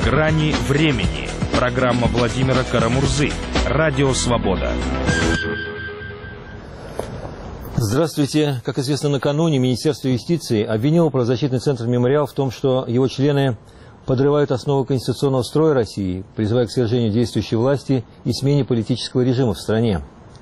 Грани времени. Программа Владимира Карамурзы. Радио «Свобода». Здравствуйте. Как известно, накануне Министерство юстиции обвинило правозащитный центр «Мемориал» в том, что его члены подрывают основы конституционного строя России, призывая к свержению действующей власти и смене политического режима в стране.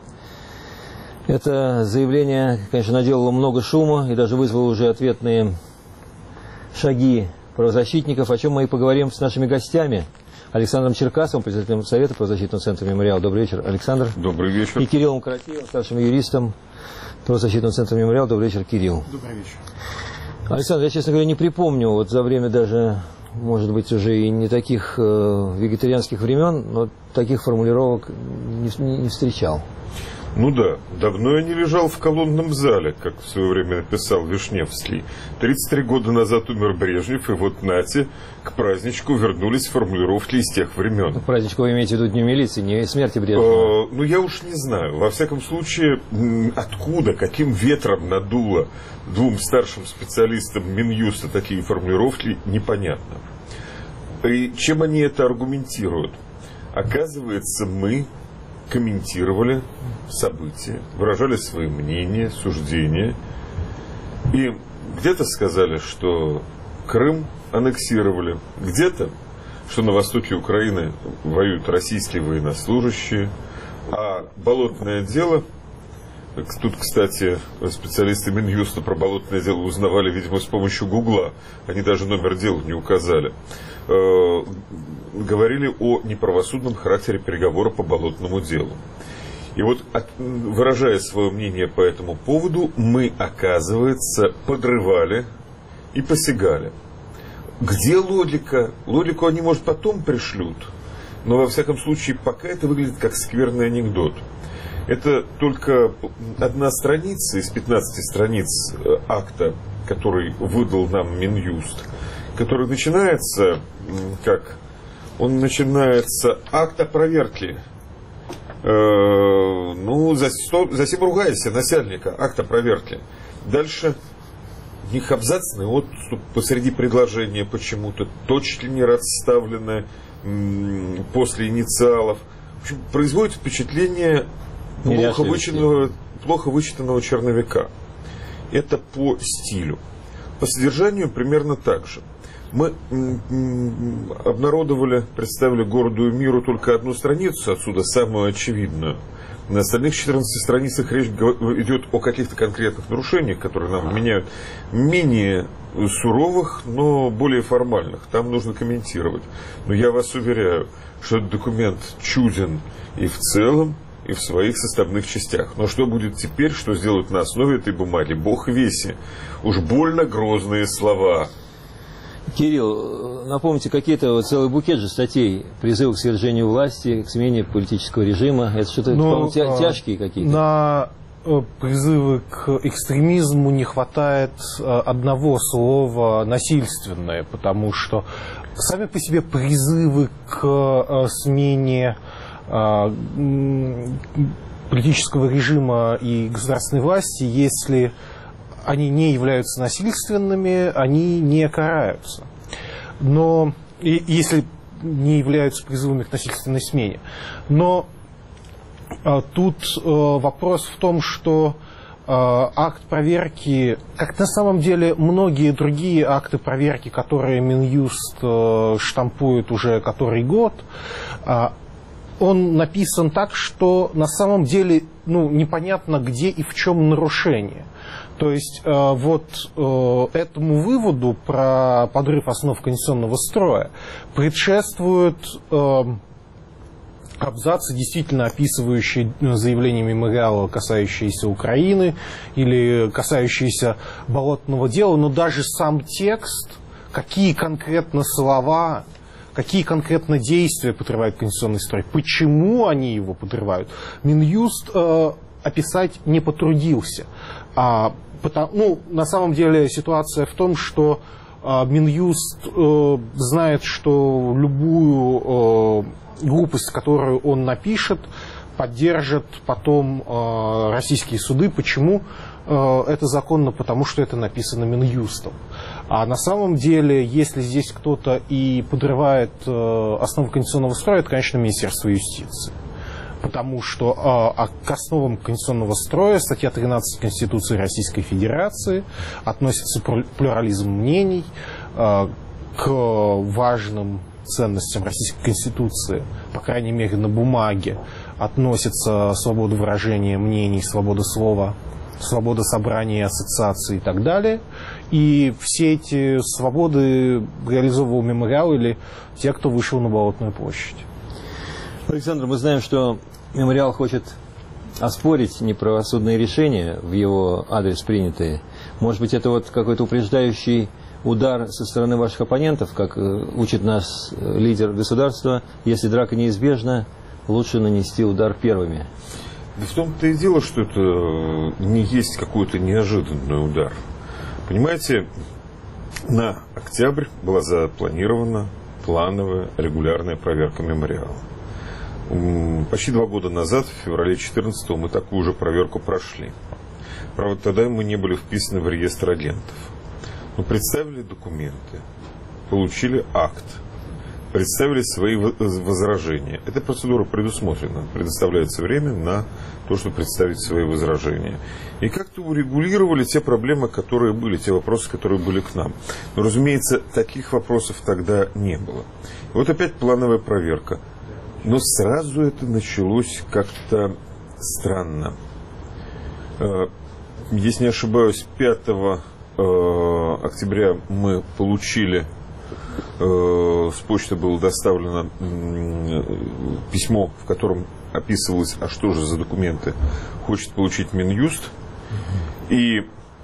Это заявление, конечно, наделало много шума и даже вызвало уже ответные шаги правозащитников, о чем мы и поговорим с нашими гостями. Александром Черкасовым, председателем Совета правозащитного центра «Мемориал». Добрый вечер, Александр. Добрый вечер. И Кириллом Каратеевым, старшим юристом правозащитного центра «Мемориал». Добрый вечер, Кирилл. Добрый вечер. Александр, я, честно говоря, не припомню, вот за время даже, может быть, уже и не таких вегетарианских времен, но таких формулировок не встречал. Ну да, давно я не лежал в колонном зале, как в свое время написал Вишневский. 33 года назад умер Брежнев, и вот нате, к праздничку вернулись формулировки из тех времен. К праздничку вы имеете в виду не милиции, не смерти Брежнева? Ну я уж не знаю. Во всяком случае, откуда, каким ветром надуло двум старшим специалистам Минюста такие формулировки, непонятно. И чем они это аргументируют? Оказывается, мы комментировали события, выражали свои мнения, суждения. И где-то сказали, что Крым аннексировали, где-то, что на востоке Украины воюют российские военнослужащие, а болотное дело, тут, кстати, специалисты Минюста про болотное дело узнавали, видимо, с помощью Гугла, они даже номер дела не указали, говорили о неправосудном характере переговора по болотному делу. И вот, выражая свое мнение по этому поводу, мы, оказывается, подрывали и посягали. Где логика? Логику они, может, потом пришлют, но, во всяком случае, пока это выглядит как скверный анекдот. Это только одна страница из 15 страниц акта, который выдал нам Минюст, который начинается, как? Он начинается акт о проверке. Ну, за сим ругайся, насельника, акт о проверке. Дальше у них абзацный отступ посреди предложения почему-то, точки не расставлены после инициалов. В общем, производит впечатление плохо вычитанного черновика. Это по стилю. По содержанию примерно так же. Мы обнародовали, представили городу и миру только одну страницу отсюда, самую очевидную. На остальных 14 страницах речь идет о каких-то конкретных нарушениях, которые нам вменяют, менее суровых, но более формальных. Там нужно комментировать. Но я вас уверяю, что этот документ чуден и в целом, и в своих составных частях. Но что будет теперь, что сделают на основе этой бумаги, бог веси. Уж больно грозные слова. Кирилл, напомните, какие-то целый букет же статей, призывы к свержению власти, к смене политического режима. Это что-то, по-моему, тяжкие какие-то. На призывы к экстремизму не хватает одного слова «насильственное», потому что сами по себе призывы к смене политического режима и государственной власти, если они не являются насильственными, они не караются. Но если не являются призывами к насильственной смене. Но тут вопрос в том, что акт проверки, как на самом деле многие другие акты проверки, которые Минюст штампует уже который год, он написан так, что на самом деле непонятно, где и в чем нарушение. То есть вот этому выводу про подрыв основ конституционного строя предшествуют абзацы, действительно описывающие заявления Мемориала, касающиеся Украины или касающиеся болотного дела, но даже сам текст, какие конкретно слова, какие конкретно действия подрывают конституционный строй, почему они его подрывают, Минюст описать не потрудился. На самом деле ситуация в том, что Минюст знает, что любую глупость, которую он напишет, поддержат потом российские суды. Почему это законно? Потому что это написано Минюстом. А на самом деле, если здесь кто-то и подрывает основы конституционного строя, это, конечно, Министерство юстиции. Потому что к основам конституционного строя статья 13 Конституции Российской Федерации относится плюрализм мнений, к важным ценностям Российской Конституции, по крайней мере на бумаге, относится свобода выражения мнений, свобода слова, свобода собрания, ассоциаций и так далее. И все эти свободы реализовывал мемориал или те, кто вышел на Болотную площадь. Александр, мы знаем, что мемориал хочет оспорить неправосудные решения в его адрес принятые. Может быть, это вот какой-то упреждающий удар со стороны ваших оппонентов, как учит нас лидер государства, если драка неизбежна, лучше нанести удар первыми. Да в том-то и дело, что это не есть какой-то неожиданный удар. Понимаете, на октябрь была запланирована плановая регулярная проверка мемориала. Почти 2 года назад, в феврале 2014-го, мы такую же проверку прошли. Правда, тогда мы не были вписаны в реестр агентов. Мы представили документы, получили акт, представили свои возражения. Эта процедура предусмотрена, предоставляется время на то, чтобы представить свои возражения. И как-то урегулировали те проблемы, которые были, те вопросы, которые были к нам. Но, разумеется, таких вопросов тогда не было. И вот опять плановая проверка. Но сразу это началось как-то странно. Если не ошибаюсь, 5 октября мы получили, с почты было доставлено письмо, в котором описывалось, а что же за документы хочет получить Минюст. И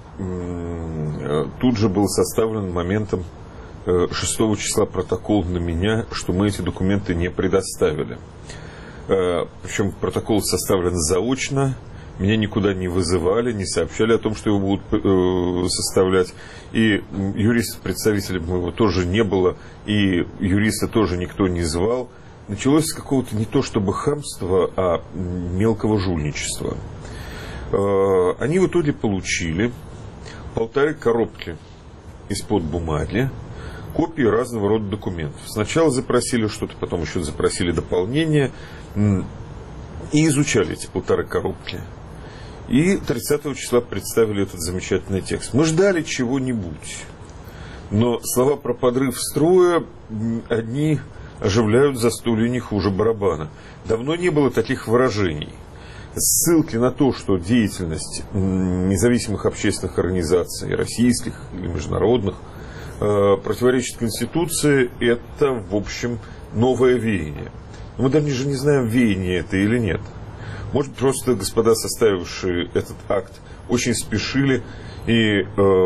тут же был составлен моментом 6 числа протокол на меня, что мы эти документы не предоставили. Причем протокол составлен заочно. Меня никуда не вызывали, не сообщали о том, что его будут составлять. И юристов-представителей моего тоже не было, и юриста тоже никто не звал. Началось с какого-то не то чтобы хамства, а мелкого жульничества. Они в итоге получили 1,5 коробки из-под бумаги, копии разного рода документов. Сначала запросили что-то, потом еще запросили дополнение, и изучали эти 1,5 коробки. И 30 числа представили этот замечательный текст. Мы ждали чего-нибудь. Но слова про подрыв строя одни оживляют застолье не хуже барабана. Давно не было таких выражений. Ссылки на то, что деятельность независимых общественных организаций, российских или международных, противоречит Конституции, это, в общем, новое веяние. Но мы даже не знаем, веяние это или нет. Может быть, просто господа, составившие этот акт, очень спешили и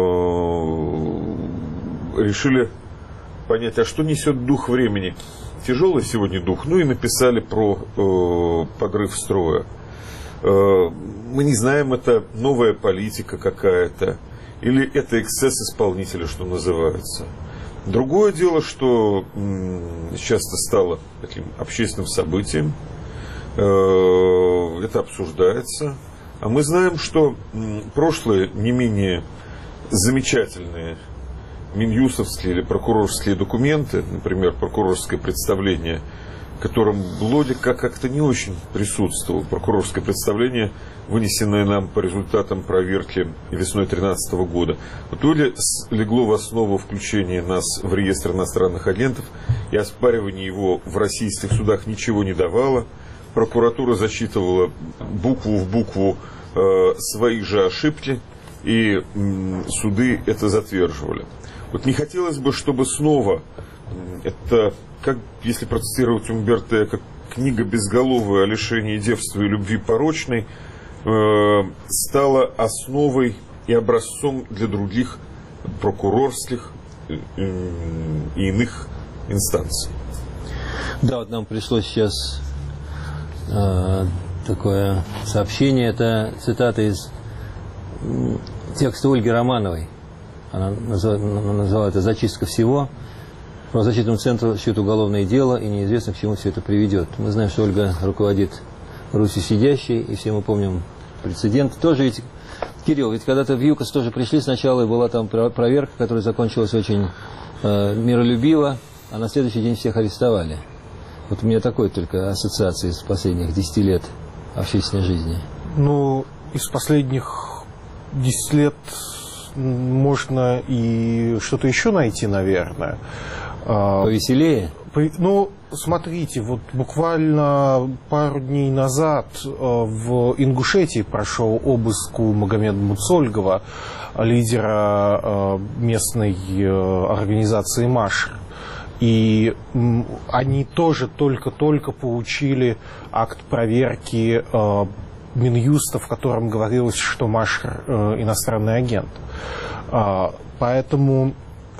решили понять, а что несет дух времени. Тяжелый сегодня дух, ну и написали про подрыв строя. Мы не знаем, это новая политика какая-то, или это эксцесс исполнителя, что называется. Другое дело, что часто стало таким общественным событием, это обсуждается. А мы знаем, что прошлые не менее замечательные минюстовские или прокурорские документы, например, прокурорское представление, в котором Блодик как-то не очень присутствовал. Прокурорское представление, вынесенное нам по результатам проверки весной 2013 года, то ли легло в основу включения нас в реестр иностранных агентов, и оспаривание его в российских судах ничего не давало. Прокуратура зачитывала букву в букву свои же ошибки, и суды это затверживали. Вот не хотелось бы, чтобы снова это, как если процитировать Умберто Эко, книга безголовая о лишении девства и любви порочной, стала основой и образцом для других прокурорских и иных инстанций. Да, вот нам пришло сейчас такое сообщение, это цитата из текста Ольги Романовой. Она назвала это «Зачистка всего». По защитному центру счет уголовное дело, и неизвестно, к чему все это приведет. Мы знаем, что Ольга руководит Русью сидящей, и все мы помним прецедент. Тоже ведь Кирилл, ведь когда-то в ЮКОС тоже пришли сначала, и была там проверка, которая закончилась очень миролюбиво, а на следующий день всех арестовали. Вот у меня такой только ассоциации с последних 10 лет общественной жизни. Ну, из последних 10 лет можно и что-то еще найти, наверное. Повеселее? Ну, смотрите, вот буквально пару дней назад в Ингушетии прошел обыск у Магомеда Муцольгова, лидера местной организации «Машр». И они тоже только-только получили акт проверки Минюста, в котором говорилось, что Машр иностранный агент. Поэтому,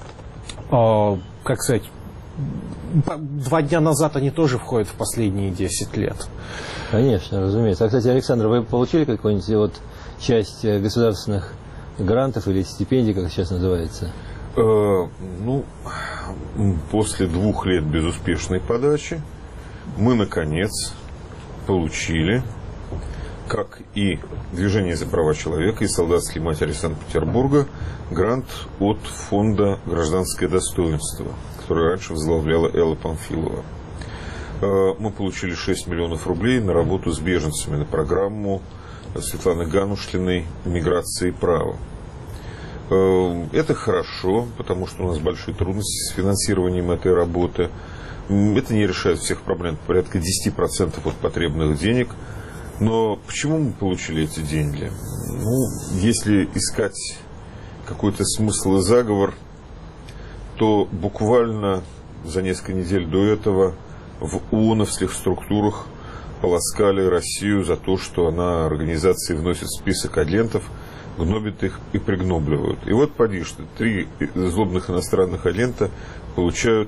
как сказать, 2 дня назад они тоже входят в последние 10 лет. Конечно, разумеется. А, кстати, Александр, вы получили какую-нибудь вот часть государственных грантов или стипендий, как сейчас называется? Ну, после 2 лет безуспешной подачи мы, наконец, получили, как и Движение за права человека, и Солдатские матери Санкт-Петербурга, грант от фонда «Гражданское достоинство», который раньше возглавляла Элла Памфилова. Мы получили 6 миллионов рублей на работу с беженцами, на программу Светланы Ганушлиной «Миграция и право». Это хорошо, потому что у нас большие трудности с финансированием этой работы. Это не решает всех проблем, порядка 10% от потребных денег. Но почему мы получили эти деньги? Ну, если искать какой-то смысл и заговор, то буквально за несколько недель до этого в ООНовских структурах полоскали Россию за то, что она организации вносит в список агентов, гнобит их и пригнобливают. И вот поди что, 3 злобных иностранных агента получают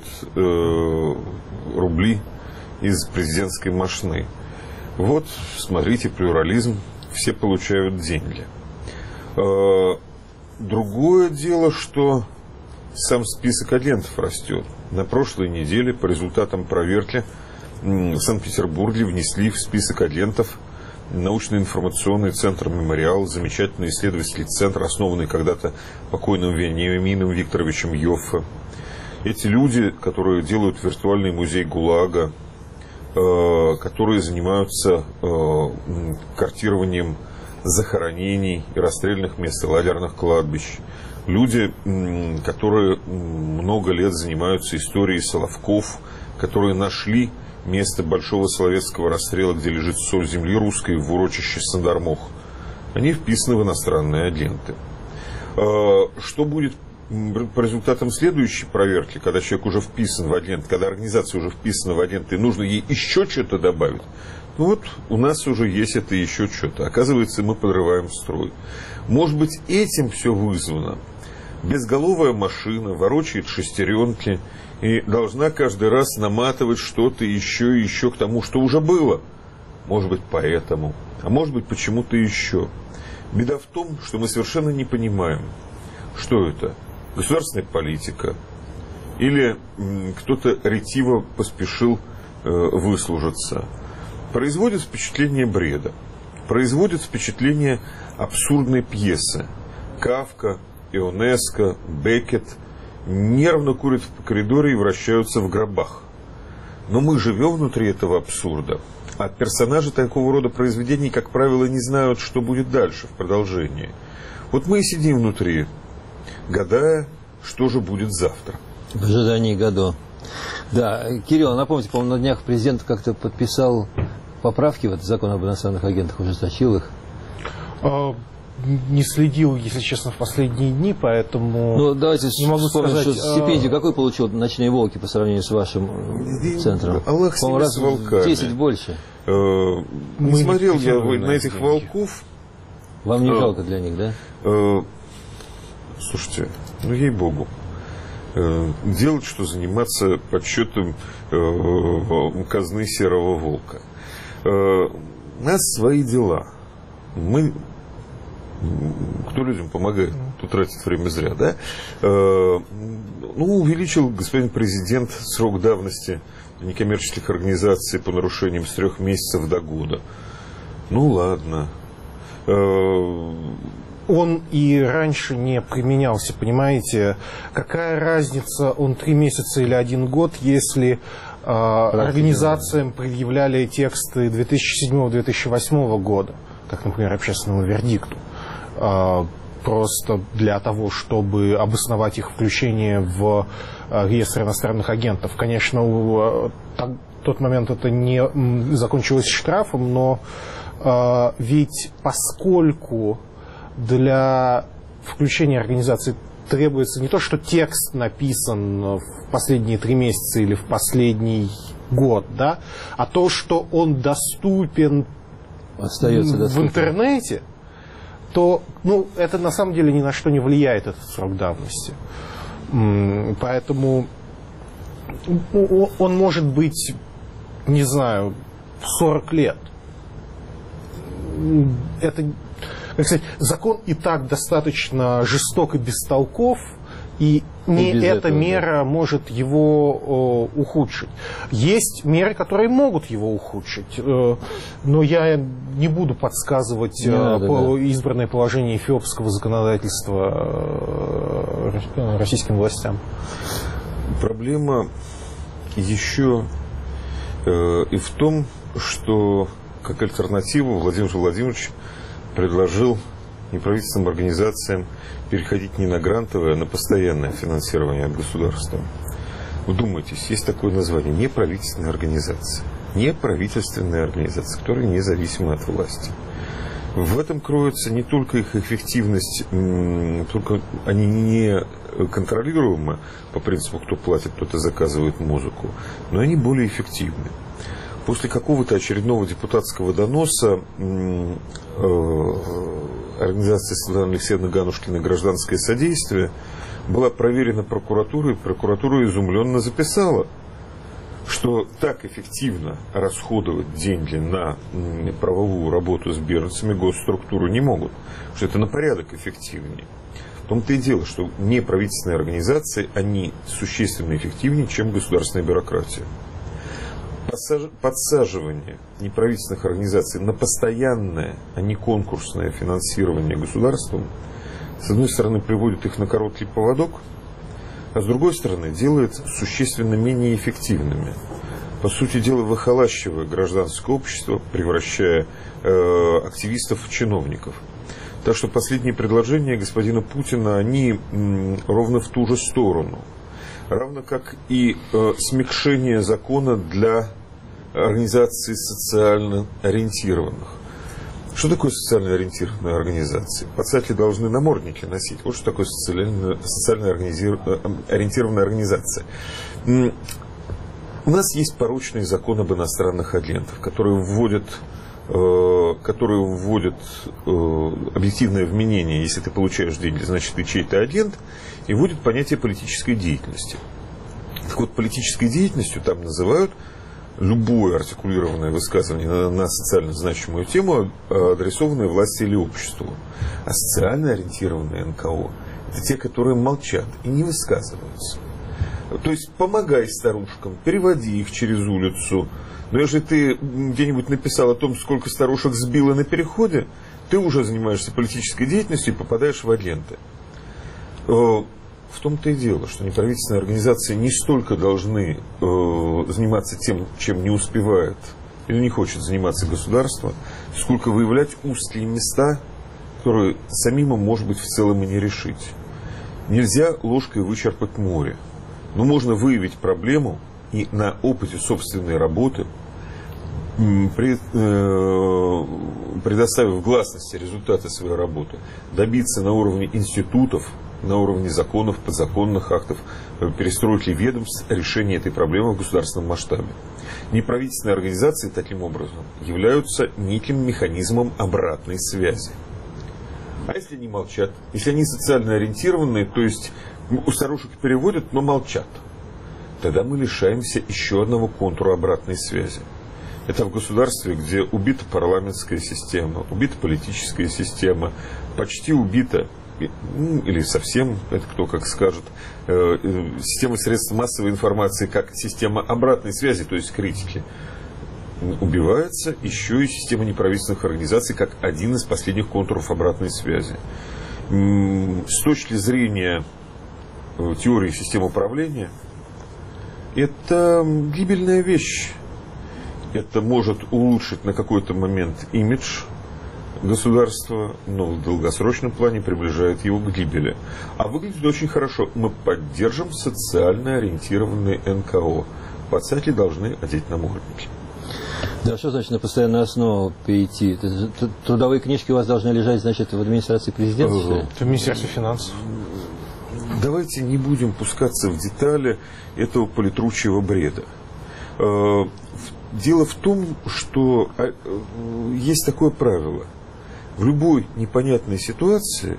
рубли из президентской мошны. Вот, смотрите, плюрализм, все получают деньги. Другое дело, что сам список агентов растет. На прошлой неделе по результатам проверки в Санкт-Петербурге внесли в список агентов научно-информационный центр «Мемориал», замечательный исследовательский центр, основанный когда-то покойным Вениамином Викторовичем Йоффе. Эти люди, которые делают виртуальный музей ГУЛАГа, которые занимаются картированием захоронений и расстрельных мест, и лагерных кладбищ. Люди, которые много лет занимаются историей Соловков, которые нашли место большого соловецкого расстрела, где лежит соль земли русской, в урочище Сандармох. Они вписаны в иностранные агенты. Что будет по результатам следующей проверки, когда человек уже вписан в агент, когда организация уже вписана в агент, и нужно ей еще что-то добавить? Ну вот, у нас уже есть это еще что-то. Оказывается, мы подрываем строй. Может быть, этим все вызвано. Безголовая машина ворочает шестеренки и должна каждый раз наматывать что-то еще и еще к тому, что уже было. Может быть, поэтому. А может быть, почему-то еще. Беда в том, что мы совершенно не понимаем, что это. Государственная политика. Или кто-то ретиво поспешил выслужиться. Производит впечатление бреда. Производит впечатление абсурдной пьесы. Кафка, Ионеско, Беккет нервно курят в коридоре и вращаются в гробах. Но мы живем внутри этого абсурда. А персонажи такого рода произведений, как правило, не знают, что будет дальше, в продолжении. Вот мы и сидим внутри, гадая, что же будет завтра. В ожидании Годо. Да, Кирилл, напомните, по-моему, на днях президент как-то подписал поправки в этот закон об иностранных агентах, ужесточил их. Не следил, если честно, в последние дни, поэтому ну, давайте не могу вспомним, сказать. Что стипендию какой получил «Ночные волки» по сравнению с вашим центром? Аллах с ними, раз с волками. 10 больше. Не смотрел я на этих волков. Вам не жалко для них, да? Слушайте, ну ей-богу. Делать, что заниматься подсчетом казны серого волка. У нас свои дела. Кто людям помогает, кто тратит время зря, да? Увеличил господин президент срок давности некоммерческих организаций по нарушениям с 3 месяцев до года. Ну, ладно. он и раньше не применялся, понимаете? Какая разница, он 3 месяца или 1 год, если организациям предъявляли тексты 2007-2008 года, как, например, общественному вердикту, просто для того, чтобы обосновать их включение в реестр иностранных агентов. Конечно, в тот момент это не закончилось штрафом, но ведь поскольку для включения организации требуется не то, что текст написан в последние 3 месяца или в последний год, да, а то, что он доступен в интернете, то это на самом деле ни на что не влияет, этот срок давности. Поэтому он может быть, не знаю, 40 лет. Это, как сказать, закон и так достаточно жесток и бестолков, и не эта мера может его ухудшить. Есть меры, которые могут его ухудшить, но я не буду подсказывать избранное положение эфиопского законодательства российским властям. Проблема еще и в том, что как альтернативу Владимир Владимирович предложил неправительственным организациям переходить не на грантовое, а на постоянное финансирование от государства. Вдумайтесь, есть такое название – неправительственная организация. Неправительственная организация, которая независима от власти. В этом кроется не только их эффективность, только они не контролируемы по принципу, кто платит, кто-то заказывает музыку, но они более эффективны. После какого-то очередного депутатского доноса организации Светланы Алексеевны Ганушкиной «Гражданское содействие» была проверена прокуратурой, и прокуратура изумленно записала, что так эффективно расходовать деньги на правовую работу с беженцами госструктуры не могут, что это на порядок эффективнее. В том-то и дело, что неправительственные организации, они существенно эффективнее, чем государственная бюрократия. Подсаживание неправительственных организаций на постоянное, а не конкурсное финансирование государством, с одной стороны, приводит их на короткий поводок, а с другой стороны, делает существенно менее эффективными. По сути дела, выхолащивая гражданское общество, превращая активистов в чиновников. Так что последние предложения господина Путина, они ровно в ту же сторону. Равно как и смягчение закона для организаций социально ориентированных. Что такое социально ориентированные организации? Пацаки должны намордники носить. Вот что такое социально ориентированная организация. У нас есть порочный закон об иностранных агентах, который вводит объективное вменение: если ты получаешь деньги, значит ты чей-то агент, и вводит понятие политической деятельности. Так вот, политической деятельностью там называют любое артикулированное высказывание на социально значимую тему, адресованное власти или обществу. А социально ориентированные НКО – это те, которые молчат и не высказываются. То есть помогай старушкам, переводи их через улицу. Но если ты где-нибудь написал о том, сколько старушек сбило на переходе, ты уже занимаешься политической деятельностью и попадаешь в агенты. В том-то и дело, что неправительственные организации не столько должны заниматься тем, чем не успевает или не хочет заниматься государство, сколько выявлять узкие места, которые самим, может быть, в целом и не решить. Нельзя ложкой вычерпать море, но можно выявить проблему и на опыте собственной работы, предоставив гласности результаты своей работы, добиться на уровне институтов, на уровне законов, подзаконных актов, перестройки ведомств, решения этой проблемы в государственном масштабе. Неправительственные организации, таким образом, являются неким механизмом обратной связи. А если они молчат, если они социально ориентированные, то есть у старушек переводят, но молчат, тогда мы лишаемся еще одного контура обратной связи. Это в государстве, где убита парламентская система, убита политическая система, почти убита, или совсем, это кто как скажет, система средств массовой информации как система обратной связи, то есть критики. Убивается еще и система неправительственных организаций как один из последних контуров обратной связи. С точки зрения теории систем управления, это гибельная вещь. Это может улучшить на какой-то момент имидж государства, но в долгосрочном плане приближает его к гибели. А выглядит очень хорошо. Мы поддержим социально ориентированные НКО. Пацаки должны одеть намордники. Да, что значит на постоянную основу перейти? Трудовые книжки у вас должны лежать, значит, в администрации президента? В Министерстве финансов. Давайте не будем пускаться в детали этого политручьего бреда. Дело в том, что есть такое правило. В любой непонятной ситуации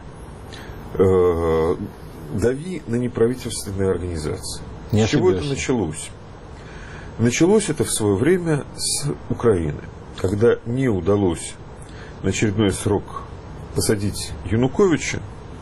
дави на неправительственные организации. С чего это началось? Началось это в свое время с Украины, когда не удалось на очередной срок посадить Януковича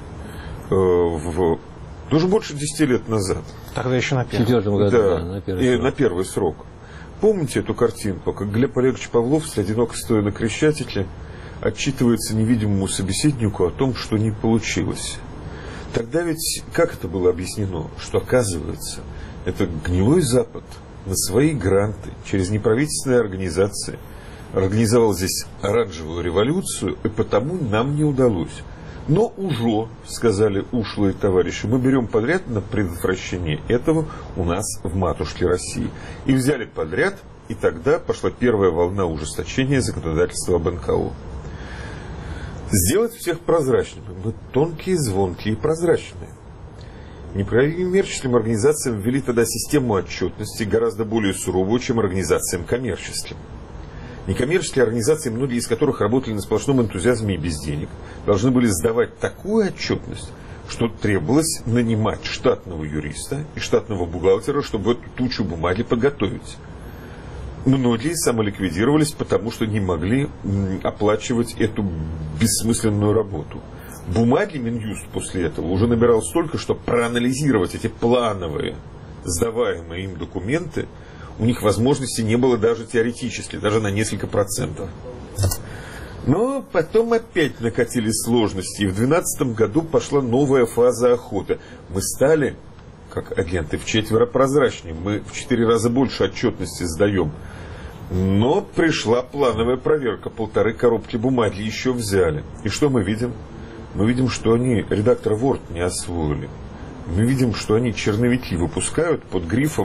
уже больше 10 лет назад. Тогда еще на первый. В 2004 году, да, на первый срок. На первый срок. Помните эту картинку, как Глеб Олегович Павловский, одиноко стоя на Крещатике, отчитывается невидимому собеседнику о том, что не получилось. Тогда ведь как это было объяснено? Что, оказывается, это гнилой Запад на свои гранты через неправительственные организации организовал здесь оранжевую революцию, и потому нам не удалось. Но уже, сказали ушлые товарищи, мы берем подряд на предотвращение этого у нас в матушке России. И взяли подряд, и тогда пошла первая волна ужесточения законодательства об НКО. Сделать всех прозрачными. Мы тонкие, звонкие и прозрачные. Некоммерческим организациям ввели тогда систему отчетности гораздо более суровую, чем организациям коммерческим. Некоммерческие организации, многие из которых работали на сплошном энтузиазме и без денег, должны были сдавать такую отчетность, что требовалось нанимать штатного юриста и штатного бухгалтера, чтобы эту тучу бумаги подготовить. Многие самоликвидировались, потому что не могли оплачивать эту бессмысленную работу. Бумаги Минюст после этого уже набирал столько, что проанализировать эти плановые, сдаваемые им документы у них возможности не было даже теоретически, даже на несколько процентов. Но потом опять накатились сложности, и в 2012 году пошла новая фаза охоты. Мы стали, как агенты, вчетверо прозрачнее, мы в 4 раза больше отчетности сдаем. Но пришла плановая проверка, 1,5 коробки бумаги еще взяли. И что мы видим? Мы видим, что они редактор Word не освоили. Мы видим, что они черновики выпускают под грифом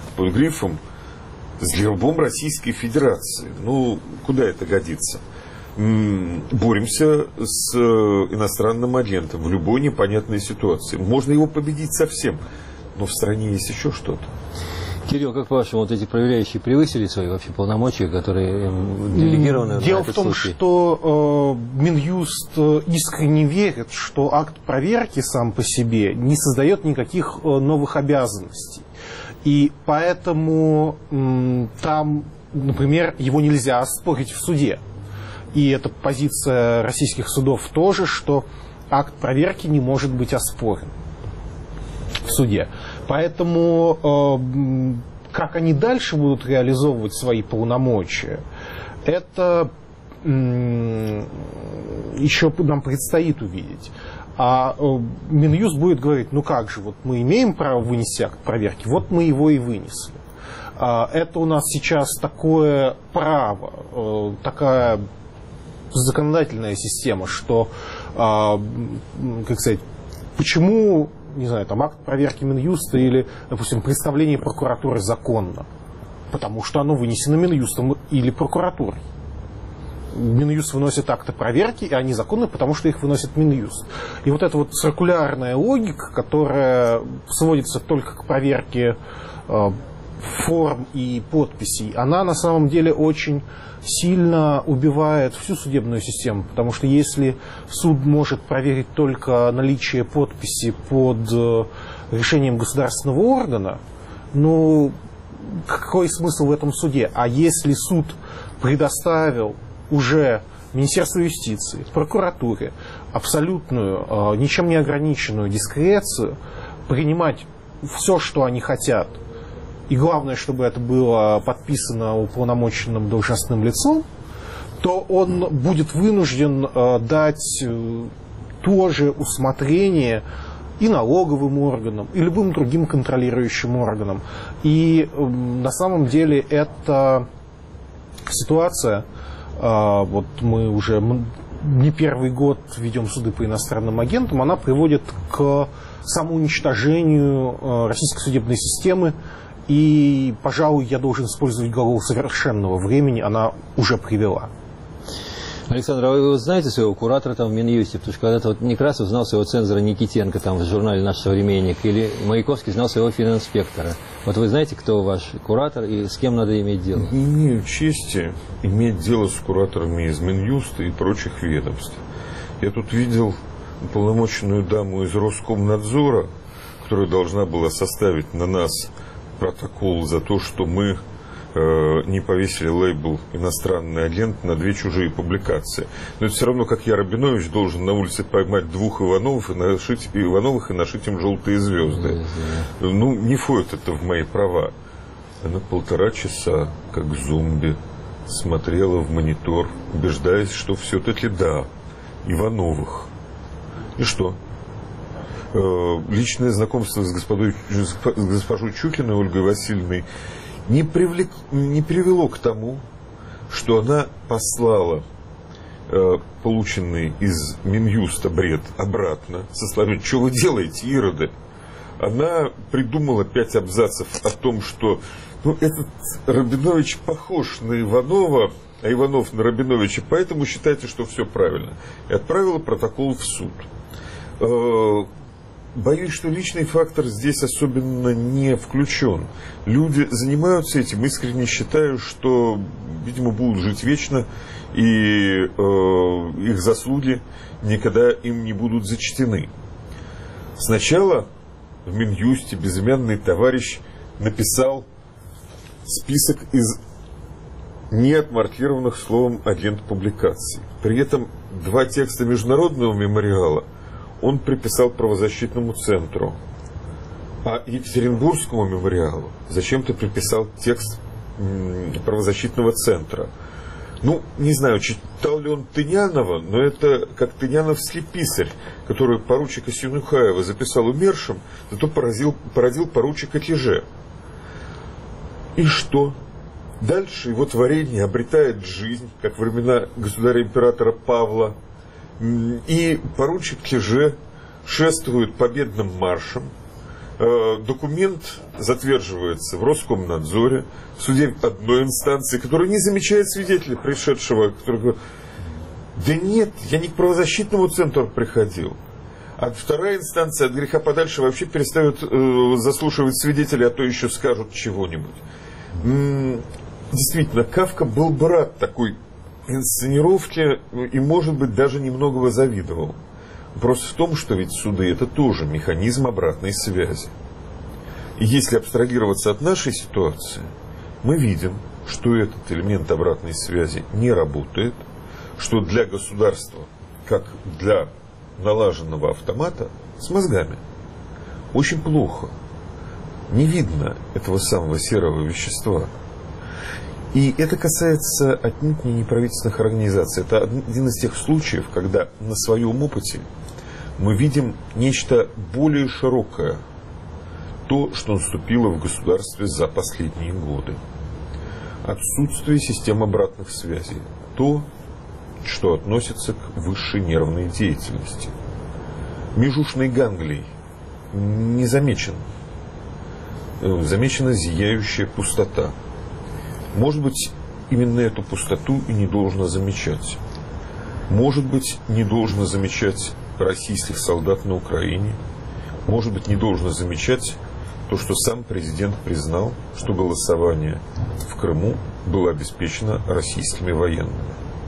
с гербом Российской Федерации. Ну, куда это годится? Боремся с иностранным агентом в любой непонятной ситуации. Можно его победить совсем, но в стране есть еще что-то. Кирилл, как по-вашему, вот эти проверяющие превысили свои вообще полномочия, которые делегированы? Дело в том, что Минюст искренне верит, что акт проверки сам по себе не создает никаких новых обязанностей. И поэтому там, например, его нельзя оспорить в суде. И это позиция российских судов тоже, что акт проверки не может быть оспорен в суде. Поэтому как они дальше будут реализовывать свои полномочия, это еще нам предстоит увидеть. А Минюст будет говорить, ну как же, вот мы имеем право вынести акт проверки, вот мы его и вынесли. Это у нас сейчас такое право, такая законодательная система, что, как сказать, почему, не знаю, там акт проверки Минюста или, допустим, представление прокуратуры законно? Потому что оно вынесено Минюстом или прокуратурой. Минюст выносит акты проверки, и они законны, потому что их выносит Минюст. И вот эта вот циркулярная логика, которая сводится только к проверке форм и подписей, она на самом деле очень сильно убивает всю судебную систему, потому что если суд может проверить только наличие подписи под решением государственного органа, ну, какой смысл в этом суде? А если суд предоставил уже Министерству юстиции, прокуратуре абсолютную, ничем не ограниченную дискрецию принимать все, что они хотят, и главное, чтобы это было подписано уполномоченным должностным лицом, то он будет вынужден дать тоже усмотрение и налоговым органам, и любым другим контролирующим органам. И на самом деле эта ситуация, вот мы уже не первый год ведем суды по иностранным агентам, она приводит к самоуничтожению российской судебной системы. И, пожалуй, я должен использовать глагол совершенного времени, она уже привела. Александр, а вы знаете своего куратора там в Минюсте? Потому что когда-то вот Некрасов знал своего цензора Никитенко там в журнале «Наш современник», или Маяковский знал своего фининспектора. Вот вы знаете, кто ваш куратор и с кем надо иметь дело? Не имею чести иметь дело с кураторами из Минюста и прочих ведомств. Я тут видел уполномоченную даму из Роскомнадзора, которая должна была составить на нас протокол за то, что мы не повесили лейбл «иностранный агент» на 2 чужие публикации. Но это все равно, как я, Рабинович, должен на улице поймать 2 Ивановых и нашить им желтые звезды. Ну, не входит это в мои права. Она 1,5 часа, как зомби, смотрела в монитор, убеждаясь, что все-таки да, Ивановых. И что? Личное знакомство с госпожой Чукиной Ольгой Васильевной не привело к тому, что она послала полученный из Минюста бред обратно со словами: «Что вы делаете, ироды?» Она придумала 5 абзацев о том, что этот Рабинович похож на Иванова, а Иванов на Рабиновича, поэтому считайте, что все правильно. И отправила протокол в суд. Боюсь, что личный фактор здесь особенно не включен. Люди занимаются этим, искренне считаю, что, видимо, будут жить вечно, и их заслуги никогда им не будут зачтены. Сначала в Минюсте безымянный товарищ написал список из неотмаркированных словом агент публикаций. При этом 2 текста международного мемориала он приписал правозащитному центру. А Екатеринбургскому мемориалу зачем-то приписал текст правозащитного центра. Ну, не знаю, читал ли он Тынянова, но это как тыняновский писарь, который поручика Синухаева записал умершим, зато породил поручика Киже. И что? Дальше его творение обретает жизнь, как времена государя-императора Павла. И поручик Киже шествует победным маршем. Документ затверживается в Роскомнадзоре, в суде одной инстанции, который не замечает свидетеля, пришедшего, который говорит: да нет, я не к правозащитному центру приходил. А 2-я инстанция от греха подальше вообще перестает заслушивать свидетелей, а то еще скажут чего-нибудь. Действительно, Кафка был брат такой инсценировки и, может быть, даже немного завидовал. Вопрос в том, что ведь суды — это тоже механизм обратной связи. И если абстрагироваться от нашей ситуации, мы видим, что этот элемент обратной связи не работает, что для государства, как для налаженного автомата с мозгами, очень плохо. Не видно этого самого серого вещества. И это касается отнюдь не неправительственных организаций. Это один из тех случаев, когда на своем опыте мы видим нечто более широкое. То, что наступило в государстве за последние годы. Отсутствие систем обратных связей. То, что относится к высшей нервной деятельности. Межушный ганглий не замечен. Замечена зияющая пустота. Может быть, именно эту пустоту и не должно замечать. Может быть, не должно замечать российских солдат на Украине. Может быть, не должно замечать то, что сам президент признал, что голосование в Крыму было обеспечено российскими военными.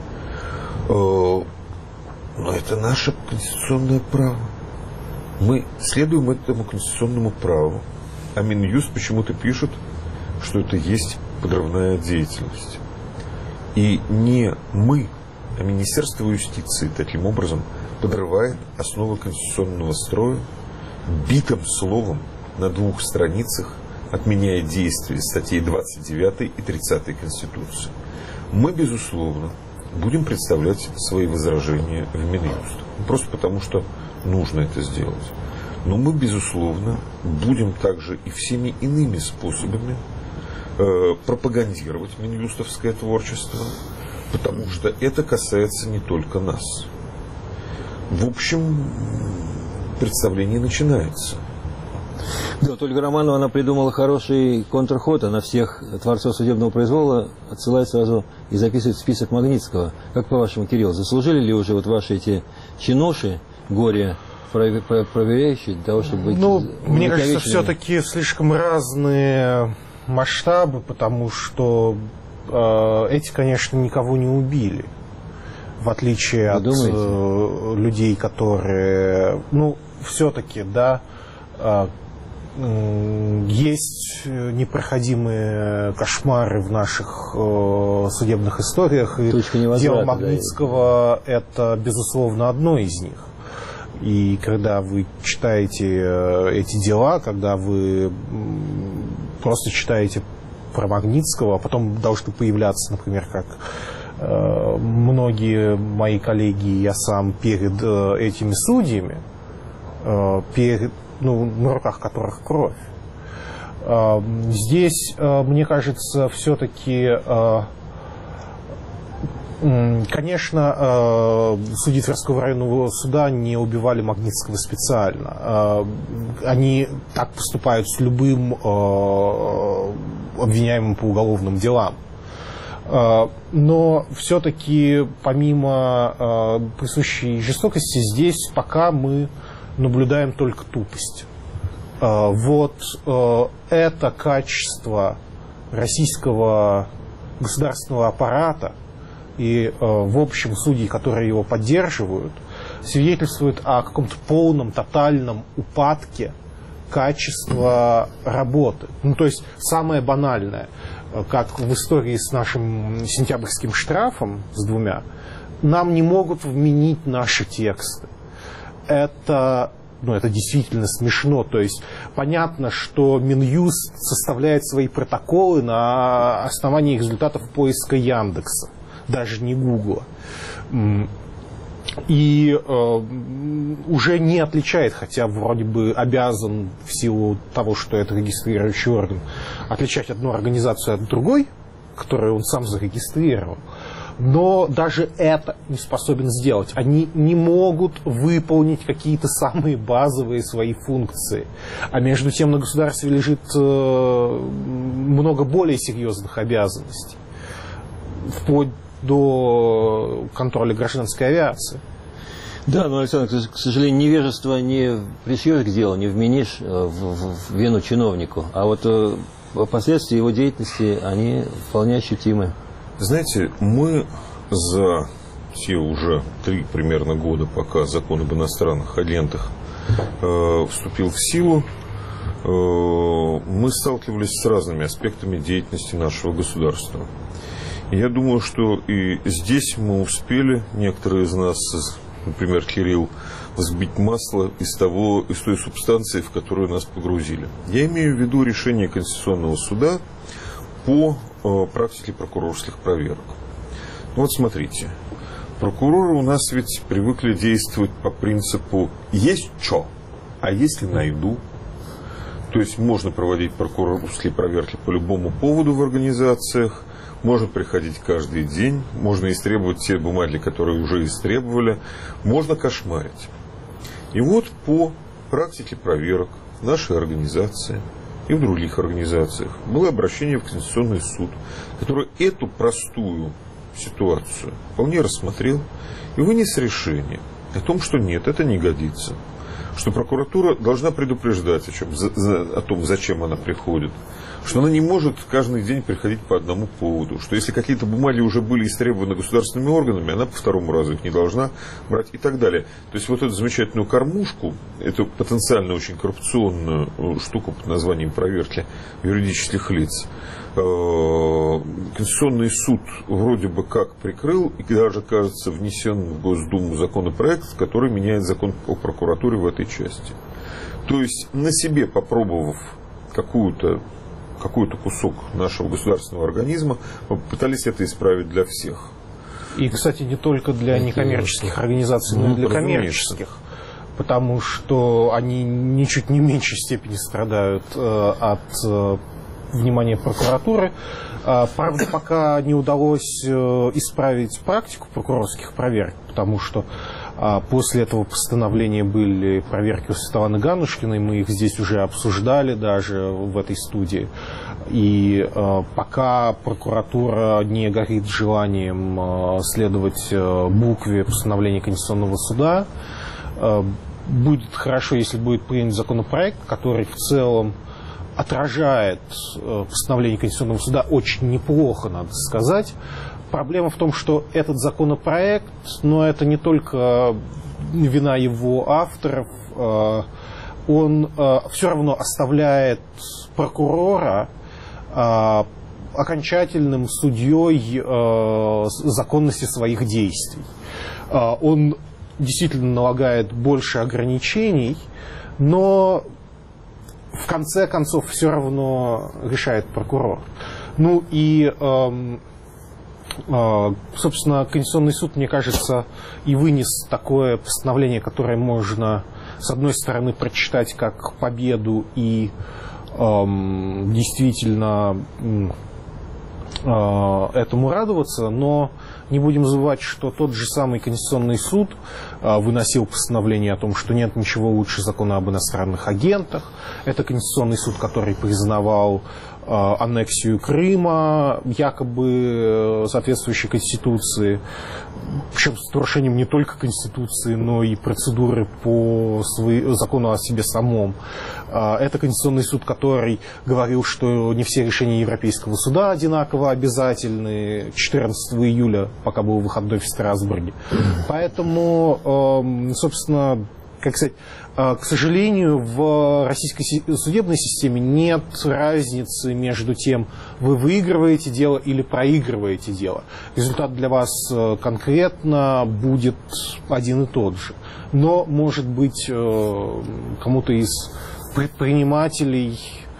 Но это наше конституционное право. Мы следуем этому конституционному праву. А Минюст почему-то пишет, что это есть подрывная деятельность. И не мы, а Министерство юстиции таким образом подрывает основы конституционного строя, битым словом на 2 страницах, отменяя действия статей 29 и 30 Конституции. Мы, безусловно, будем представлять свои возражения в Минюст. Просто потому, что нужно это сделать. Но мы, безусловно, будем также и всеми иными способами пропагандировать минюстовское творчество, потому что это касается не только нас. В общем, представление начинается. Да, вот Ольга Романова, она придумала хороший контрход, она всех творцов судебного произвола отсылает сразу и записывает в список Магнитского. Как по-вашему, Кирилл, заслужили ли уже вот ваши эти чиноши, горе проверяющие, для того, чтобы быть... Ну, мне кажется, все-таки слишком разные масштабы, потому что эти, конечно, никого не убили. В отличие от людей, которые... Ну, все-таки, да, есть непроходимые кошмары в наших судебных историях. И дело Магнитского – это, безусловно, одно из них. И когда вы читаете эти дела, когда вы просто читаете про Магнитского, а потом должны появляться, например, как многие мои коллеги и я сам перед этими судьями, на руках которых кровь. Здесь, мне кажется, все-таки, конечно, судьи Тверского районного суда не убивали Магнитского специально. Они так поступают с любым обвиняемым по уголовным делам. Но все-таки, помимо присущей жестокости, здесь пока мы наблюдаем только тупость. Вот это качество российского государственного аппарата и, в общем, судей, которые его поддерживают, свидетельствует о каком-то полном, тотальном упадке качества работы. Ну, то есть, самое банальное, как в истории с нашим сентябрьским штрафом, с 2, нам не могут вменить наши тексты. Это действительно смешно. То есть понятно, что Минюст составляет свои протоколы на основании результатов поиска Яндекса, даже не Гугла. И уже не отличает, хотя вроде бы обязан в силу того, что это регистрирующий орган, отличать одну организацию от другой, которую он сам зарегистрировал. Но даже это не способен сделать. Они не могут выполнить какие-то самые базовые свои функции. А между тем на государстве лежит много более серьезных обязанностей. Вплоть до контроля гражданской авиации. Да, но, Александр, к сожалению, невежество не пришьешь к делу, не вменишь в вину чиновнику. А вот последствия его деятельности, они вполне ощутимы. Знаете, мы за те уже 3 примерно года, пока закон об иностранных агентах вступил в силу, мы сталкивались с разными аспектами деятельности нашего государства. И я думаю, что и здесь мы успели, некоторые из нас, например, Кирилл, взбить масло из той субстанции, в которую нас погрузили. Я имею в виду решение Конституционного суда по практике прокурорских проверок. Ну вот смотрите, прокуроры у нас ведь привыкли действовать по принципу «есть что, а если найду». То есть можно проводить прокурорские проверки по любому поводу в организациях, можно приходить каждый день, можно истребовать те бумаги, которые уже истребовали, можно кошмарить. И вот по практике проверок нашей организации и в других организациях было обращение в Конституционный суд, который эту простую ситуацию вполне рассмотрел и вынес решение о том, что нет, это не годится, что прокуратура должна предупреждать о том, зачем она приходит, что она не может каждый день приходить по одному поводу, что если какие-то бумаги уже были истребованы государственными органами, она по 2-му разу их не должна брать и так далее. То есть вот эту замечательную кормушку, эту потенциально очень коррупционную штуку под названием проверки юридических лиц, Конституционный суд вроде бы как прикрыл и даже, кажется, внесен в Госдуму законопроект, который меняет закон о прокуратуре в этой части. То есть на себе попробовав какой-то кусок нашего государственного организма, мы попытались это исправить для всех. И, кстати, не только для некоммерческих организаций, но и для коммерческих. Потому что они ничуть не в меньшей степени страдают от внимания прокуратуры. Правда, пока не удалось исправить практику прокурорских проверок, потому что после этого постановления были проверки у Светланы Ганушкиной, мы их здесь уже обсуждали даже в этой студии. И пока прокуратура не горит желанием следовать букве постановления Конституционного суда, будет хорошо, если будет принят законопроект, который в целом отражает постановление Конституционного суда очень неплохо, надо сказать. Проблема в том, что этот законопроект, но это не только вина его авторов, он все равно оставляет прокурора окончательным судьей законности своих действий. Он действительно налагает больше ограничений, но в конце концов все равно решает прокурор. Ну и, собственно, Конституционный суд, мне кажется, и вынес такое постановление, которое можно, с одной стороны, прочитать как победу и действительно этому радоваться, но не будем забывать, что тот же самый Конституционный суд выносил постановление о том, что нет ничего лучше закона об иностранных агентах. Это Конституционный суд, который признавал аннексию Крыма, якобы соответствующей Конституции, причем с нарушением не только Конституции, но и процедуры по закону о себе самом. Это Конституционный суд, который говорил, что не все решения Европейского суда одинаково обязательны. 14 июля, пока был выходной в Страсбурге. Поэтому, собственно, как сказать, к сожалению, в российской судебной системе нет разницы между тем, вы выигрываете дело или проигрываете дело. Результат для вас конкретно будет один и тот же. Но, может быть, кому-то из предпринимателей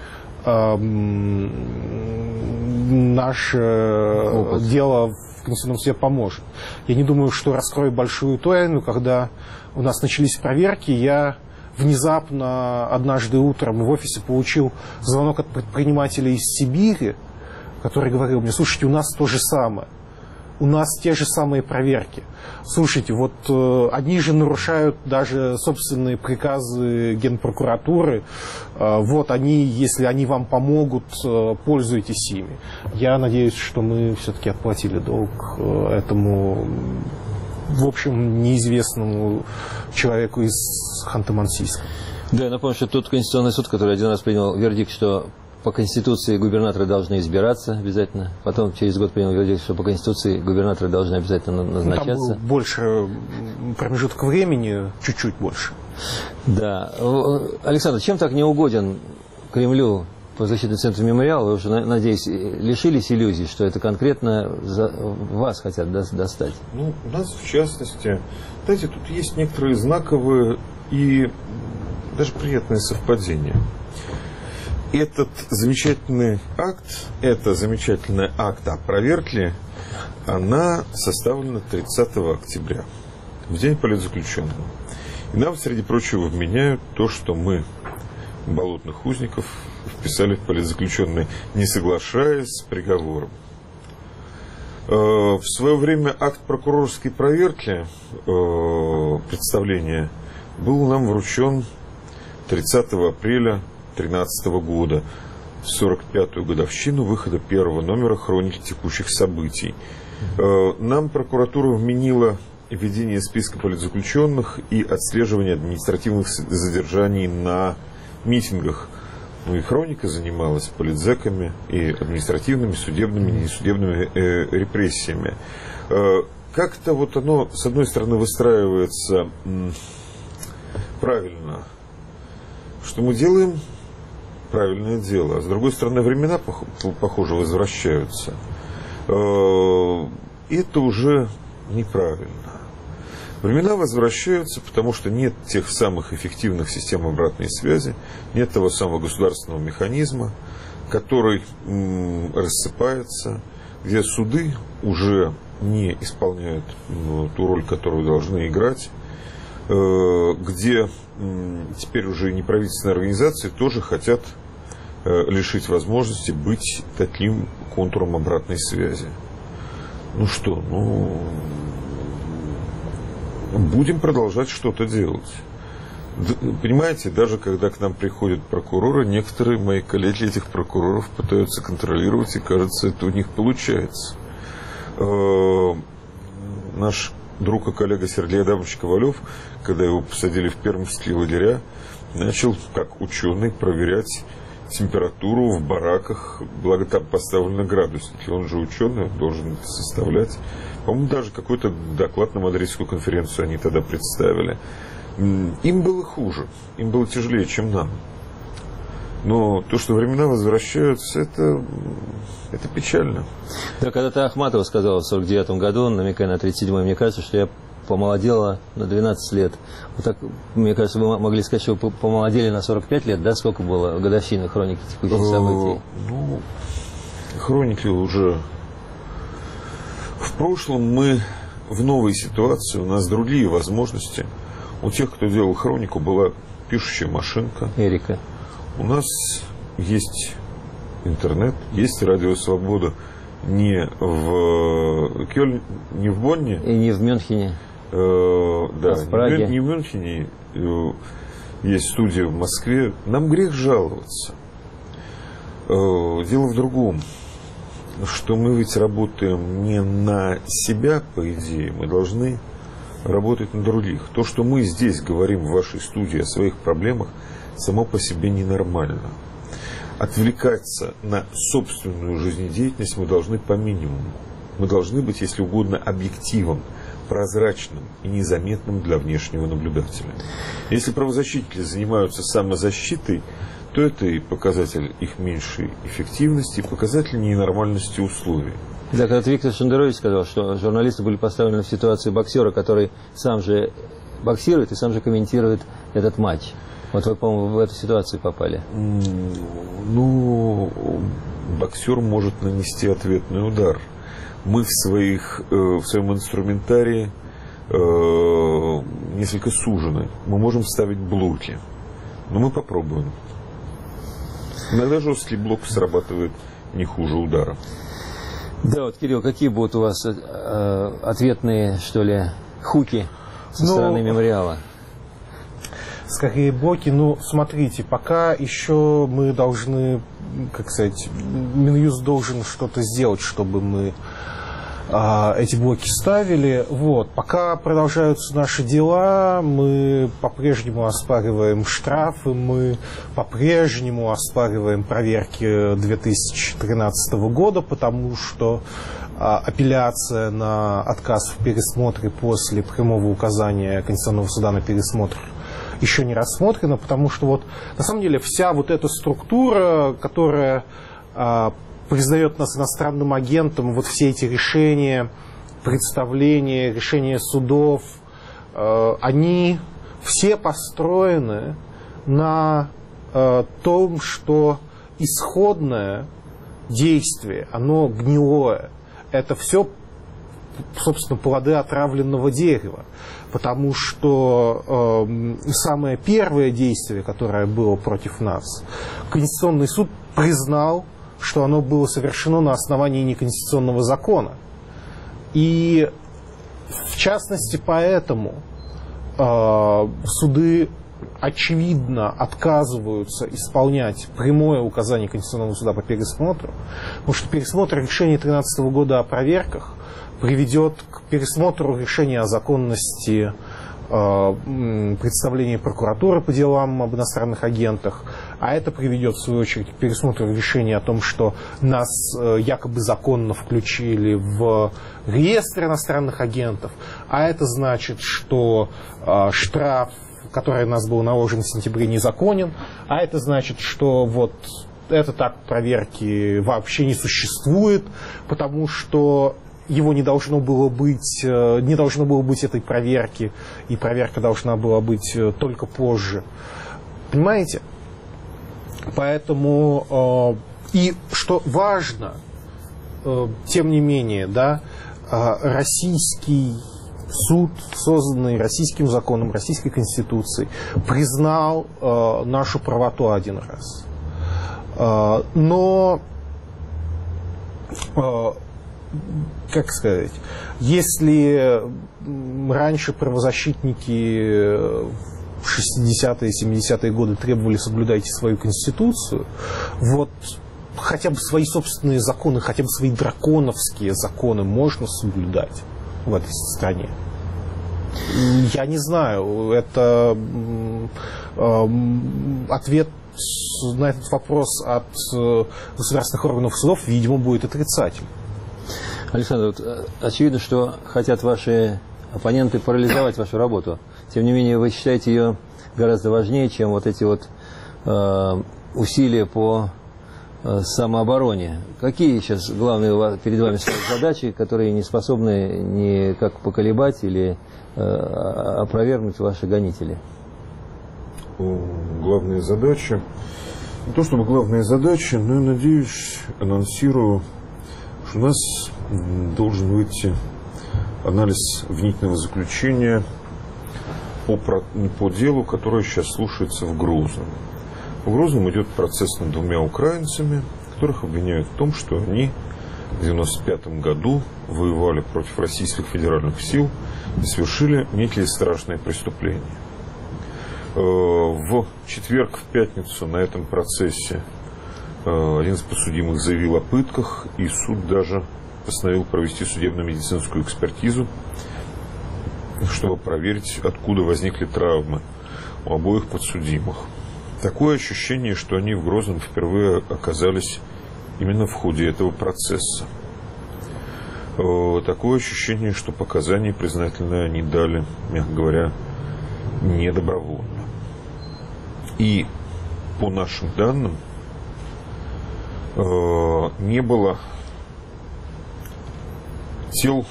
наше дело в Конституционном суде поможет. Я не думаю, что раскрою большую тайну, когда у нас начались проверки, я внезапно однажды утром в офисе получил звонок от предпринимателя из Сибири, который говорил мне: слушайте, у нас то же самое. У нас те же самые проверки. Слушайте, вот одни же нарушают даже собственные приказы Генпрокуратуры. Вот они, если они вам помогут, пользуйтесь ими. Я надеюсь, что мы все-таки отплатили долг этому, в общем, неизвестному человеку из Ханты-Мансийска. Да, я напомню, что тот Конституционный суд, который один раз принял вердикт, что по Конституции губернаторы должны избираться обязательно. Потом через год принял вердикт, что по Конституции губернаторы должны обязательно назначаться. Там был больше промежуток времени, чуть-чуть больше. Да. Александр, чем так неугоден Кремлю правозащитный центр «Мемориал»? Вы уже, надеюсь, лишились иллюзий, что это конкретно вас хотят достать? Ну, у нас, в частности, знаете, тут есть некоторые знаковые и даже приятные совпадения. Этот замечательный акт о проверке, она составлена 30 октября, в день политзаключенного. И нам, среди прочего, вменяют то, что мы, болотных узников, вписали в политзаключенные, не соглашаясь с приговором. В свое время акт прокурорской проверки, представления, был нам вручен 30 апреля 2013 года, в 45-ю годовщину выхода первого номера хроники текущих событий. Нам прокуратура вменила ведение списка политзаключенных и отслеживание административных задержаний на митингах. Ну и хроника занималась политзеками и административными, судебными, несудебными репрессиями. Как-то вот оно, с одной стороны, выстраивается правильно, что мы делаем правильное дело, а с другой стороны, времена, похоже, возвращаются. Это уже неправильно. Времена возвращаются, потому что нет тех самых эффективных систем обратной связи, нет того самого государственного механизма, который рассыпается, где суды уже не исполняют ту роль, которую должны играть, где теперь уже неправительственные организации тоже хотят лишить возможности быть таким контуром обратной связи. Ну что, будем продолжать что-то делать. Понимаете, даже когда к нам приходят прокуроры, некоторые мои коллеги этих прокуроров пытаются контролировать, и, кажется, это у них получается. Наш друг и коллега Сергей Адамович Ковалев, когда его посадили в пермские лагеря, начал, как ученый, проверять температуру в бараках, благо там поставлены градусники. Он же ученый, он должен это составлять. По-моему, даже какой-то доклад на Мадридскую конференцию они тогда представили. Им было хуже, им было тяжелее, чем нам. Но то, что времена возвращаются, это печально. Да, когда-то Ахматова сказала в 49-м году, намекая на 37-й, мне кажется, что я помолодела на 12 лет. Вот так, мне кажется, вы могли сказать, что вы помолодели на 45 лет, да? Сколько было годовщины хроники текущих событий? Ну, хроники уже в прошлом, мы в новой ситуации, у нас другие возможности. У тех, кто делал хронику, была пишущая машинка. Эрика. У нас есть интернет, есть радио «Свобода» не в Кёльне, не в Бонне. И не в Мюнхене. Да, в Праге. Не в Мюнхене. Есть студия в Москве. Нам грех жаловаться. Дело в другом, что мы ведь работаем не на себя, по идее. Мы должны работать на других. То, что мы здесь говорим в вашей студии о своих проблемах, само по себе ненормально. Отвлекаться на собственную жизнедеятельность мы должны по минимуму. Мы должны быть, если угодно, объективом, прозрачным и незаметным для внешнего наблюдателя. Если правозащитники занимаются самозащитой, то это и показатель их меньшей эффективности, и показатель ненормальности условий. Да, когда Виктор Шендерович сказал, что журналисты были поставлены в ситуацию боксера, который сам же боксирует и сам же комментирует этот матч. Вот вы, по-моему, в эту ситуацию попали. Ну, боксер может нанести ответный удар. Мы в своем инструментарии несколько сужены. Мы можем ставить блоки. Но мы попробуем. Иногда жесткий блок срабатывает не хуже удара. Да, вот, Кирилл, какие будут у вас ответные, что ли, хуки со стороны мемориала? Скорее блоки. Смотрите, пока еще мы должны, как сказать, Минюст должен что-то сделать, чтобы мы эти блоки ставили. Вот. Пока продолжаются наши дела, мы по-прежнему оспариваем штрафы, мы по-прежнему оспариваем проверки 2013 года, потому что апелляция на отказ в пересмотре после прямого указания Конституционного суда на пересмотр еще не рассмотрена, потому что вот на самом деле вся вот эта структура, которая признает нас иностранным агентом, вот все эти решения, представления, решения судов, они все построены на том, что исходное действие, оно гнилое. Это все, собственно, плоды отравленного дерева. Потому что самое первое действие, которое было против нас, Конституционный суд признал, что оно было совершено на основании неконституционного закона. И в частности поэтому суды очевидно отказываются исполнять прямое указание Конституционного суда по пересмотру, потому что пересмотр решения 2013 года о проверках приведет к пересмотру решения о законности представления прокуратуры по делам об иностранных агентах, а это приведет, в свою очередь, к пересмотру решения о том, что нас якобы законно включили в реестр иностранных агентов, а это значит, что штраф, который на нас был наложен в сентябре, незаконен, а это значит, что вот этот акт проверки вообще не существует, потому что его не должно было быть этой проверки, и проверка должна была быть только позже. Понимаете? Поэтому, и что важно, тем не менее, да, российский суд, созданный российским законом, российской конституцией, признал нашу правоту один раз. Но, как сказать, если раньше правозащитники в 60-е, 70-е годы требовали соблюдайте свою конституцию, вот хотя бы свои собственные законы, хотя бы свои драконовские законы можно соблюдать в этой стране. Я не знаю, это ответ на этот вопрос от государственных органов и судов, видимо, будет отрицательным. Александр, вот, очевидно, что хотят ваши оппоненты парализовать вашу работу. Тем не менее, вы считаете ее гораздо важнее, чем вот эти вот усилия по самообороне. Какие сейчас главные перед вами стоят задачи, которые не способны никак поколебать или опровергнуть ваши гонители? Главные задачи. Не то чтобы главные задачи, но я надеюсь, анонсирую, что у нас должен выйти анализ обвинительного заключения по делу, которое сейчас слушается в Грозном. В Грозном идет процесс над двумя украинцами, которых обвиняют в том, что они в 1995 году воевали против российских федеральных сил и совершили некие страшные преступления. В четверг, в пятницу на этом процессе один из подсудимых заявил о пытках, и суд даже постановил провести судебно-медицинскую экспертизу, чтобы проверить, откуда возникли травмы у обоих подсудимых. Такое ощущение, что они в Грозном впервые оказались именно в ходе этого процесса. Такое ощущение, что показания признательные они дали, мягко говоря, недобровольно. И по нашим данным не было тел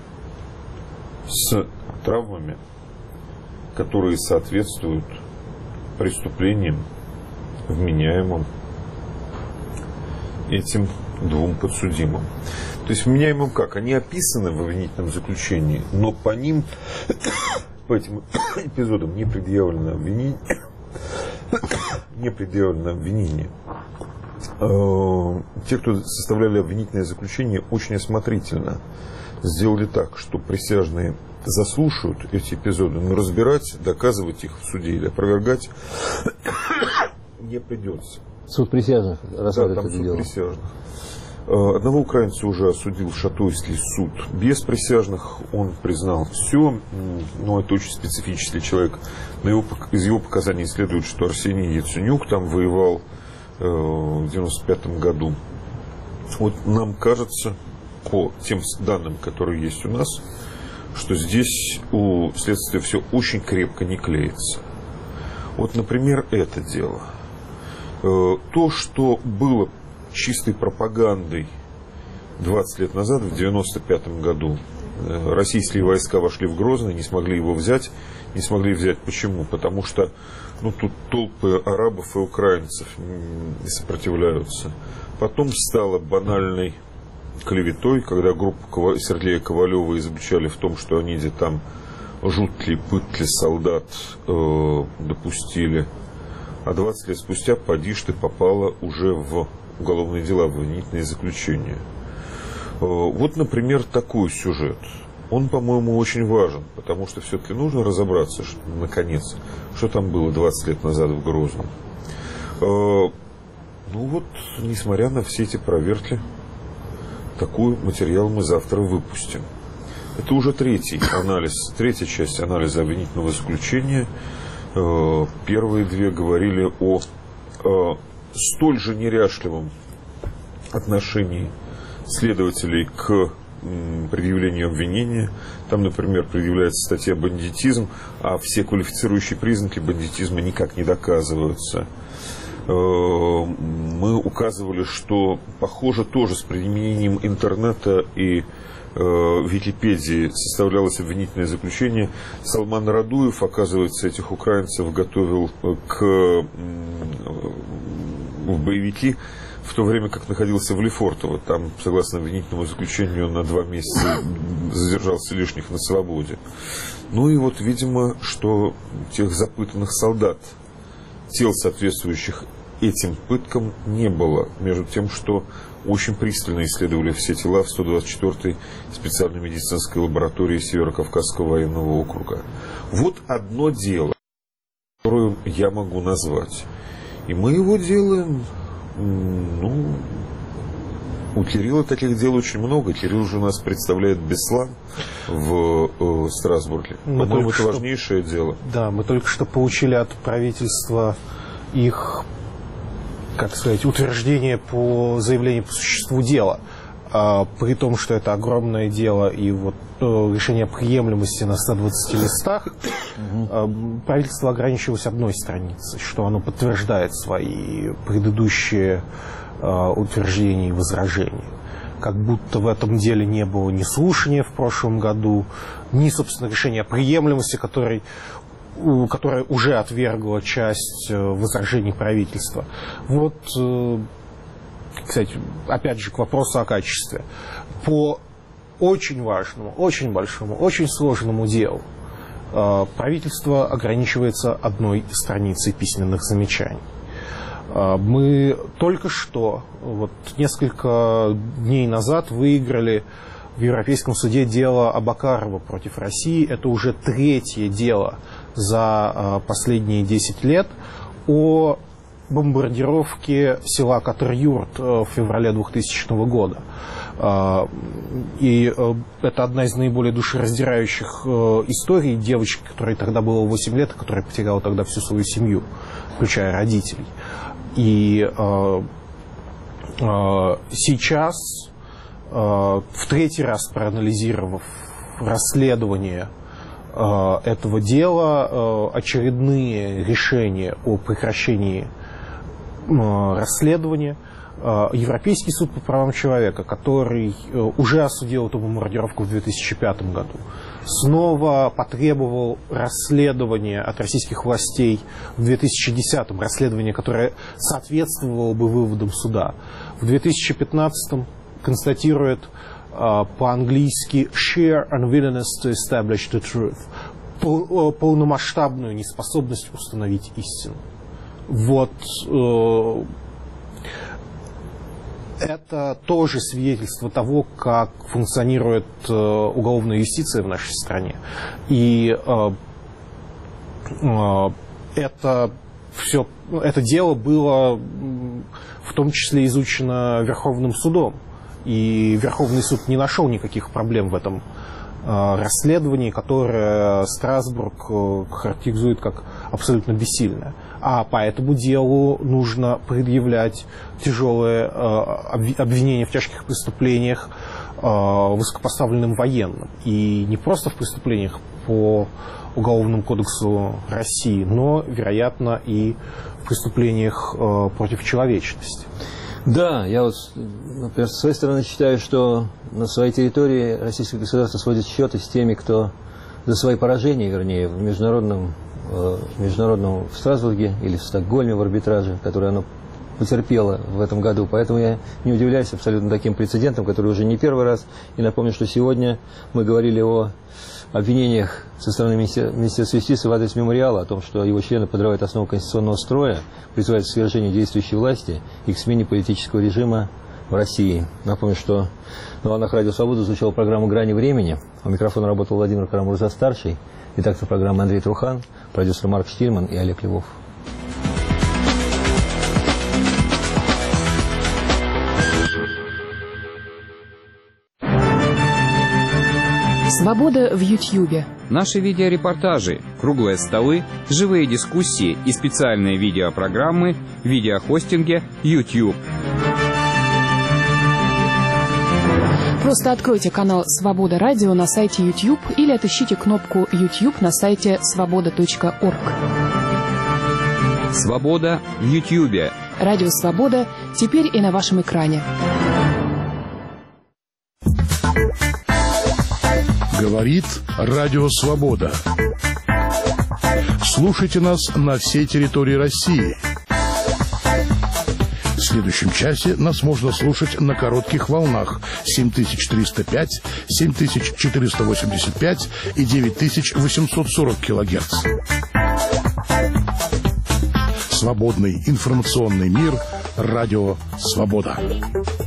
с травмами, которые соответствуют преступлениям, вменяемым этим двум подсудимым. То есть вменяемым как? Они описаны в обвинительном заключении, но по ним, по этим эпизодам не предъявлено обвинение. Те, кто составляли обвинительное заключение, очень осмотрительно сделали так, что присяжные заслушают эти эпизоды, но разбирать, доказывать их в суде или опровергать не придется. Суд присяжных рассматривает это дело. Присяжных. Одного украинца уже осудил Шатойский суд без присяжных, он признал все, но это очень специфический человек. Из его показаний следует, что Арсений Яценюк там воевал в 1995 году. Вот нам кажется, по тем данным, которые есть у нас, что здесь у следствия все очень крепко не клеится. Вот, например, это дело. То, что было чистой пропагандой 20 лет назад, в 1995 году, российские войска вошли в Грозный, не смогли его взять. Не смогли взять почему? Потому что тут толпы арабов и украинцев сопротивляются. Потом стало банальной клеветой, когда группу Сергея Ковалева изобличали в том, что они где там жутли, пытли солдат допустили. А 20 лет спустя поди ж ты попала уже в уголовные дела, в обвинительные заключения. Вот, например, такой сюжет. Он, по-моему, очень важен, потому что все-таки нужно разобраться, наконец, что там было 20 лет назад в Грозном. Несмотря на все эти проверки, такой материал мы завтра выпустим. Это уже третья часть анализа обвинительного заключения. Первые две говорили о столь же неряшливом отношении следователей к предъявлению обвинения. Там, например, предъявляется статья «бандитизм», а все квалифицирующие признаки бандитизма никак не доказываются. Мы указывали, что, похоже, тоже с применением интернета и Википедии составлялось обвинительное заключение. Салман Радуев, оказывается, этих украинцев готовил в боевики в то время как находился в Лефортово. Там, согласно обвинительному заключению, на 2 месяца задержался лишних на свободе. Ну и вот, видимо, что тех запытанных солдат, тел, соответствующих этим пыткам, не было. Между тем, что очень пристально исследовали все тела в 124-й специальной медицинской лаборатории Северо-Кавказского военного округа. Вот одно дело, которое я могу назвать. И мы его делаем, у Кирилла таких дел очень много. Кирилл же у нас представляет Беслан в Страсбурге. По-моему, это важнейшее дело. Да, мы только что получили от правительства их, как сказать, утверждение по заявлению по существу дела. При том, что это огромное дело и вот решение приемлемости на 120 листах, правительство ограничилось одной страницей, что оно подтверждает свои предыдущие утверждения и возражения. Как будто в этом деле не было ни слушания в прошлом году, ни, собственно, решения приемлемости, которое уже отвергло часть возражений правительства. Вот, кстати, опять же, к вопросу о качестве. По очень важному, очень большому, очень сложному делу правительство ограничивается одной страницей письменных замечаний. Мы только что, вот несколько дней назад, выиграли в Европейском суде дело Абакарова против России. Это уже 3-е дело за последние 10 лет о бомбардировке села Катар-Юрт в феврале 2000 года. И это одна из наиболее душераздирающих историй девочки, которой тогда было 8 лет, которая потеряла тогда всю свою семью, включая родителей. И сейчас, в 3-й раз проанализировав расследование этого дела, очередные решения о прекращении расследования, Европейский суд по правам человека, который уже осудил эту бомбардировку в 2005 году, снова потребовал расследования от российских властей в 2010-м, расследование, которое соответствовало бы выводам суда. В 2015-м констатирует по-английски sheer unwillingness to establish the truth, полномасштабную неспособность установить истину. Вот это тоже свидетельство того, как функционирует уголовная юстиция в нашей стране. И это дело было в том числе изучено Верховным судом. И Верховный суд не нашел никаких проблем в этом расследовании, которое Страсбург характеризует как абсолютно бессильное. А по этому делу нужно предъявлять тяжелые обвинения в тяжких преступлениях высокопоставленным военным. И не просто в преступлениях по Уголовному кодексу России, но, вероятно, и в преступлениях против человечности. Да, я вот, например, с своей стороны считаю, что на своей территории российское государство сводит счеты с теми, кто за свои поражения, вернее, в международном в Страсбурге или в Стокгольме в арбитраже, который оно потерпело в этом году. Поэтому я не удивляюсь абсолютно таким прецедентам, которые уже не первый раз. И напомню, что сегодня мы говорили о обвинениях со стороны Министерства юстиции в адрес мемориала, о том, что его члены подрывают основу конституционного строя, призывают к свержению действующей власти и к смене политического режима в России. Напомню, что на волнах Радио Свобода звучала программа «Грани времени». У микрофона работал Владимир Карамурза-старший, редактор программы Андрей Трухан, продюсер Марк Штильман и Олег Львов. Свобода в Ютьюбе. Наши видеорепортажи, круглые столы, живые дискуссии и специальные видеопрограммы в видеохостинге YouTube. Просто откройте канал «Свобода Радио» на сайте YouTube или отыщите кнопку YouTube на сайте svoboda.org. Свобода в Ютьюбе. Радио «Свобода» теперь и на вашем экране. Говорит Радио Свобода. Слушайте нас на всей территории России. В следующем часе нас можно слушать на коротких волнах 7305, 7485 и 9840 килогерц. Свободный информационный мир. Радио «Свобода».